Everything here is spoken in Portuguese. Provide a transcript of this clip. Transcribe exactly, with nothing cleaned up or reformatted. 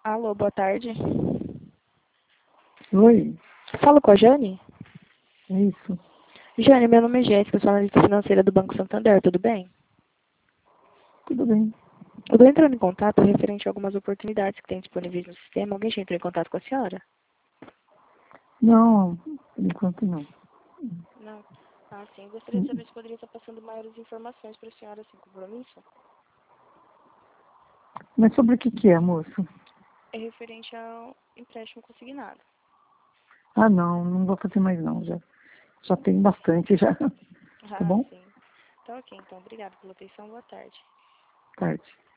Alô, boa tarde. Oi, Falo com a Jane? é isso. Jane, meu nome é Jéssica, sou analista financeira do Banco Santander, tudo bem? Tudo bem. Eu estou entrando em contato referente a algumas oportunidades que tem disponíveis no sistema. Alguém já entrou em contato com a senhora? Não, por enquanto não. Não. Ah, sim. Gostaria de saber se poderia estar passando maiores informações para a senhora, sem compromisso. Mas sobre o que que é, moço? É referente ao empréstimo consignado. Ah, não, não vou fazer mais não, já, já tenho bastante já. Tá Ah, bom? sim. Tá ok, então. Obrigada pela atenção. Boa tarde. Tarde.